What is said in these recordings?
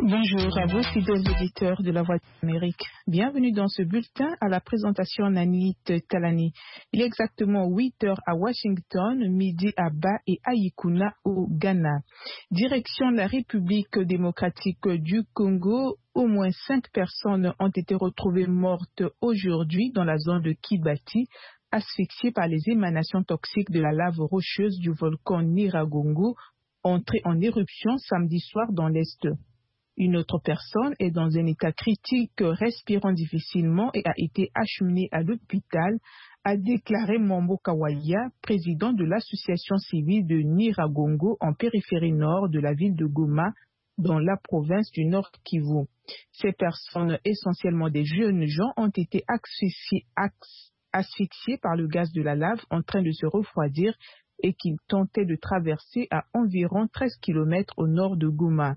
Bonjour à vous, fidèles auditeurs de la Voix d'Amérique. Bienvenue dans ce bulletin à la présentation Nanit Talani. Il est exactement 8 heures à Washington, midi à Ba et à Yikuna au Ghana. Direction la République démocratique du Congo, au moins 5 personnes ont été retrouvées mortes aujourd'hui dans la zone de Kibati, asphyxiées par les émanations toxiques de la lave rocheuse du volcan Nyiragongo, entré en éruption samedi soir dans l'Est. Une autre personne est dans un état critique, respirant difficilement et a été acheminée à l'hôpital, a déclaré Mambo Kawaya, président de l'association civile de Nyiragongo en périphérie nord de la ville de Goma, dans la province du Nord Kivu. Ces personnes, essentiellement des jeunes gens, ont été asphyxiées par le gaz de la lave en train de se refroidir et qu'ils tentaient de traverser à environ 13 km au nord de Goma.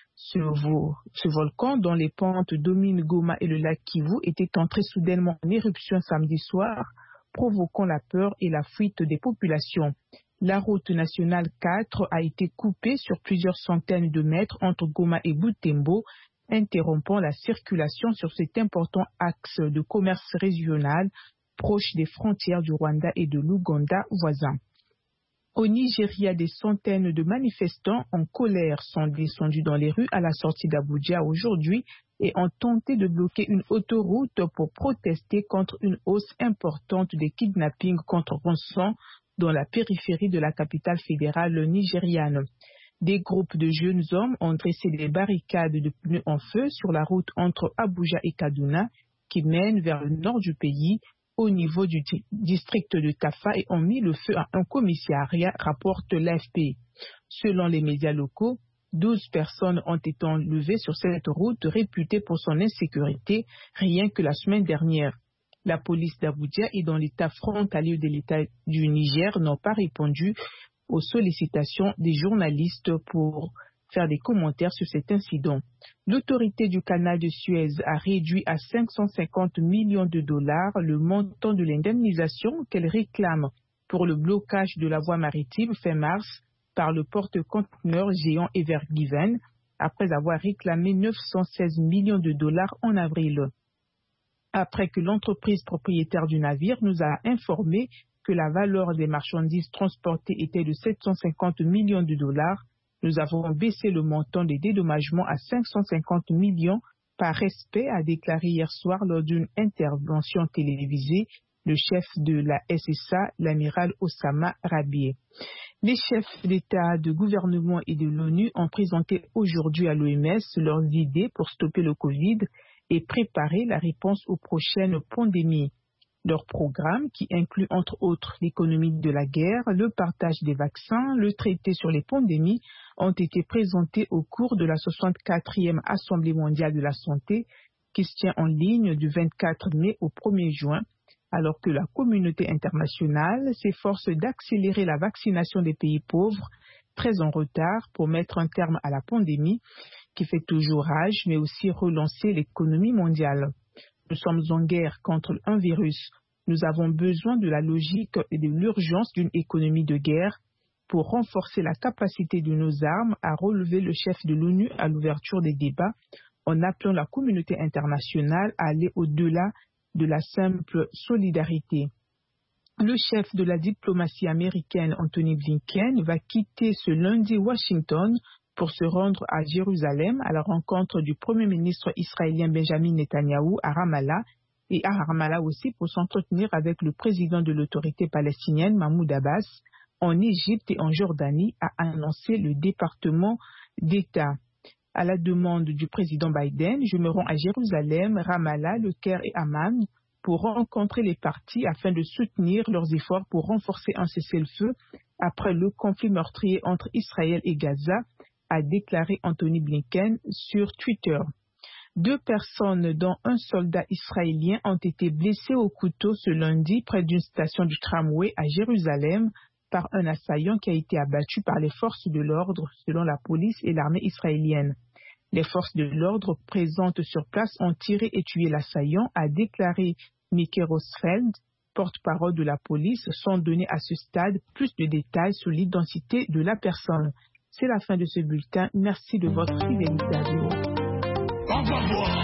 Ce volcan, dont les pentes dominent Goma et le lac Kivu, était entré soudainement en éruption samedi soir, provoquant la peur et la fuite des populations. La route nationale 4 a été coupée sur plusieurs centaines de mètres entre Goma et Butembo, interrompant la circulation sur cet important axe de commerce régional proche des frontières du Rwanda et de l'Ouganda voisins. Au Nigeria, des centaines de manifestants en colère sont descendus dans les rues à la sortie d'Abuja aujourd'hui et ont tenté de bloquer une autoroute pour protester contre une hausse importante des kidnappings contre rançon dans la périphérie de la capitale fédérale nigériane. Des groupes de jeunes hommes ont dressé des barricades de pneus en feu sur la route entre Abuja et Kaduna qui mène vers le nord du pays, au niveau du district de Tafa, et ont mis le feu à un commissariat, rapporte l'AFP. Selon les médias locaux, 12 personnes ont été enlevées sur cette route réputée pour son insécurité rien que la semaine dernière. La police d'Abuja et dans l'état frontalier de l'état du Niger n'ont pas répondu aux sollicitations des journalistes pour faire des commentaires sur cet incident. L'autorité du canal de Suez a réduit à 550 millions de dollars le montant de l'indemnisation qu'elle réclame pour le blocage de la voie maritime fin mars par le porte-conteneurs géant Ever Given, après avoir réclamé 916 millions de dollars en avril. Après que l'entreprise propriétaire du navire nous a informé que la valeur des marchandises transportées était de 750 millions de dollars, nous avons baissé le montant des dédommagements à 550 millions par respect, a déclaré hier soir lors d'une intervention télévisée le chef de la SSA, l'amiral Osama Rabieh. Les chefs d'État, de gouvernement et de l'ONU ont présenté aujourd'hui à l'OMS leurs idées pour stopper le Covid et préparer la réponse aux prochaines pandémies. Leur programme, qui inclut entre autres l'économie de la guerre, le partage des vaccins, le traité sur les pandémies, ont été présentés au cours de la 64e Assemblée mondiale de la santé, qui se tient en ligne du 24 mai au 1er juin, alors que la communauté internationale s'efforce d'accélérer la vaccination des pays pauvres, très en retard, pour mettre un terme à la pandémie, qui fait toujours rage, mais aussi relancer l'économie mondiale. Nous sommes en guerre contre un virus. Nous avons besoin de la logique et de l'urgence d'une économie de guerre pour renforcer la capacité de nos armes, à relever le chef de l'ONU à l'ouverture des débats, en appelant la communauté internationale à aller au-delà de la simple solidarité. Le chef de la diplomatie américaine, Anthony Blinken, va quitter ce lundi Washington pour se rendre à Jérusalem à la rencontre du Premier ministre israélien Benjamin Netanyahou à Ramallah, et à Ramallah aussi pour s'entretenir avec le président de l'autorité palestinienne Mahmoud Abbas. En Égypte et en Jordanie, a annoncé le département d'État. À la demande du président Biden, je me rends à Jérusalem, Ramallah, Le Caire et Amman pour rencontrer les parties afin de soutenir leurs efforts pour renforcer un cessez-le-feu après le conflit meurtrier entre Israël et Gaza, a déclaré Anthony Blinken sur Twitter. 2 personnes, dont un soldat israélien, ont été blessées au couteau ce lundi près d'une station du tramway à Jérusalem par un assaillant qui a été abattu par les forces de l'ordre, selon la police et l'armée israélienne. Les forces de l'ordre présentes sur place ont tiré et tué l'assaillant, a déclaré Mickey Rosfeld, porte-parole de la police, sans donner à ce stade plus de détails sur l'identité de la personne. C'est la fin de ce bulletin. Merci de votre fidélité à vous. On va voir.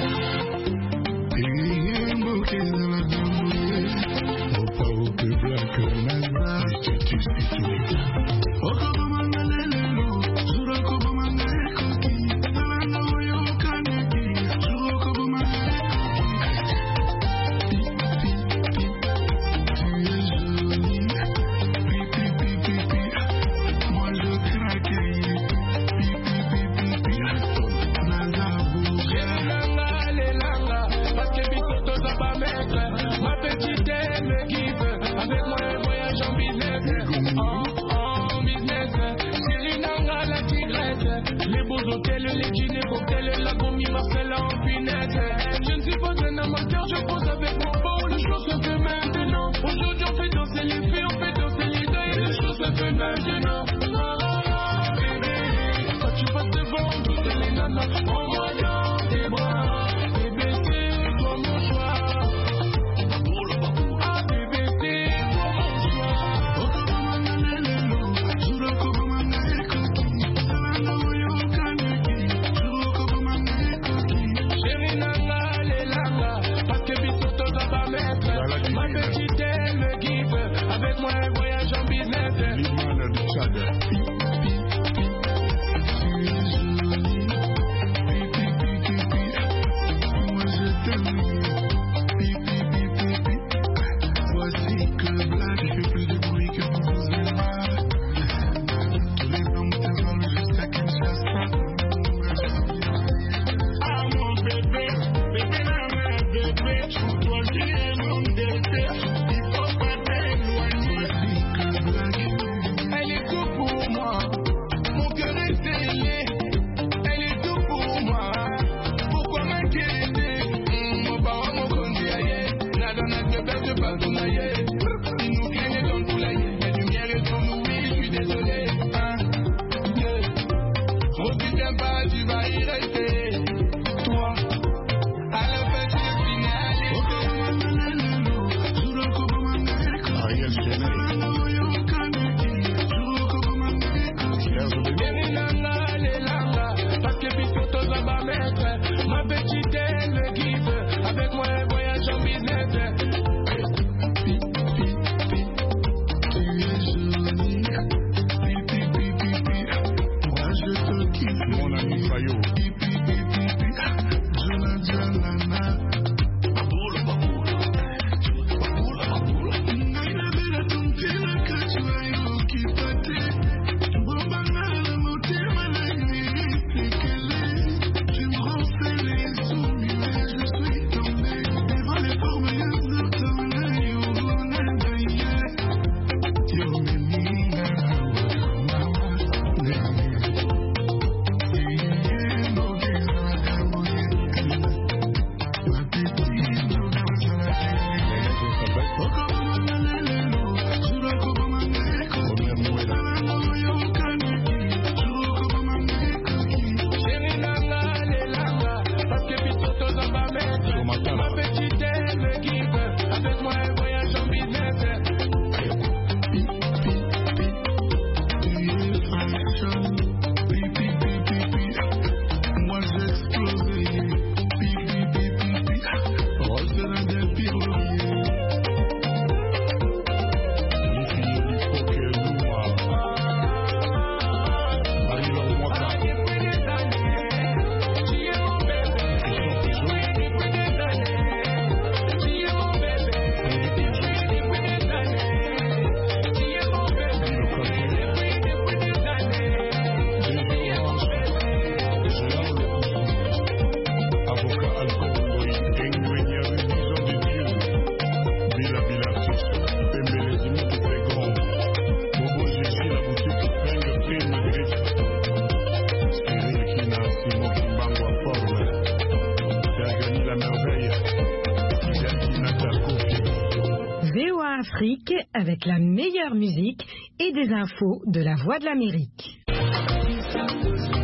Afrique avec la meilleure musique et des infos de la Voix de l'Amérique.